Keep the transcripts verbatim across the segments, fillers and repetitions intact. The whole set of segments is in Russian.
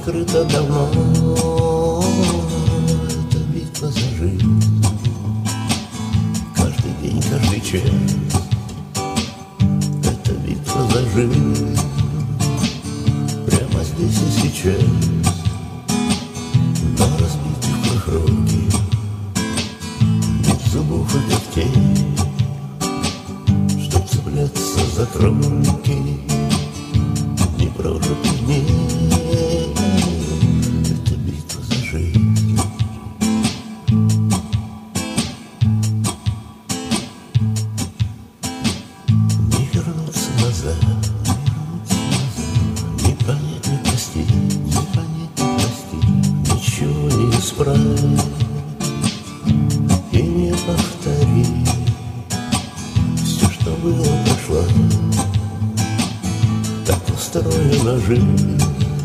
открыта давно. Это битва за жизнь. Каждый день, каждый час. Это битва за жизнь. Прямо здесь и сейчас. На разбитых прах руки. Нет зубов и когтей, чтоб цепляться за кромки непрожитых дней. Это битва за жизнь. Не вернуться назад, не понять, не простить, не понять, не простить, ничего не исправить и не повторить. Все, что было, прошло. Так устроена жизнь.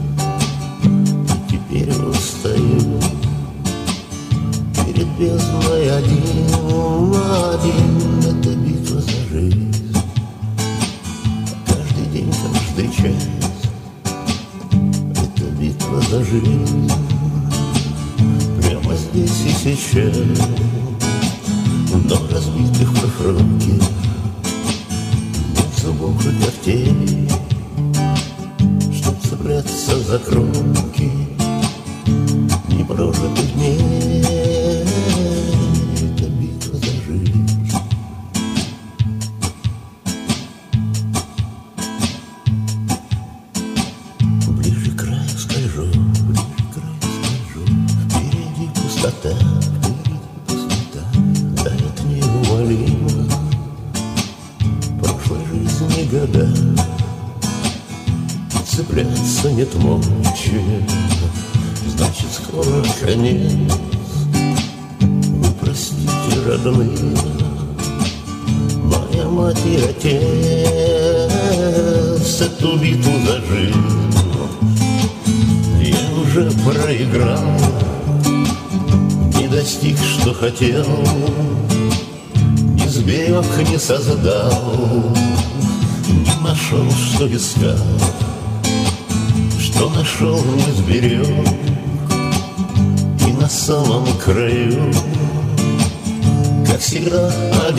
И теперь устаю перед бездной один на один. Это битва за жизнь. Каждый день, каждый час. Это битва за жизнь. Прямо здесь и сейчас. Но разбитых прах руки. Нет зубов и когтей, чтоб цепляться за кромки непрожитых дней. Это битва за жизнь. Ближе к краю скольжу, ближе к краю скольжу. Впереди пустота, впереди пустота. Давит неумолимо прошлой жизни года. Цепляться нет мочи, значит, скоро конец. Вы простите, родные, моя мать и отец. Эту битву за жизнь я уже проиграл. Не достиг, что хотел, не сберег, не создал, не нашел, что искал. Что нашел, не сберег, и на самом краю, как всегда,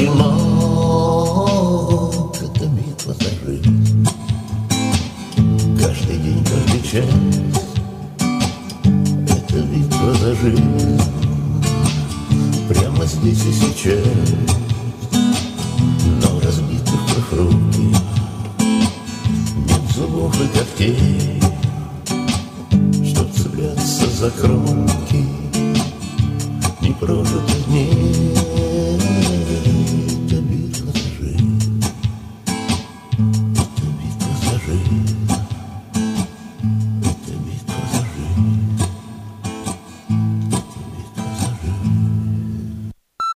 одинок. Это битва за жизнь. Каждый день, каждый час. Это битва за жизнь. Прямо здесь и сейчас. Но разбитых прах руки. Нет зубов и когтей, за кромки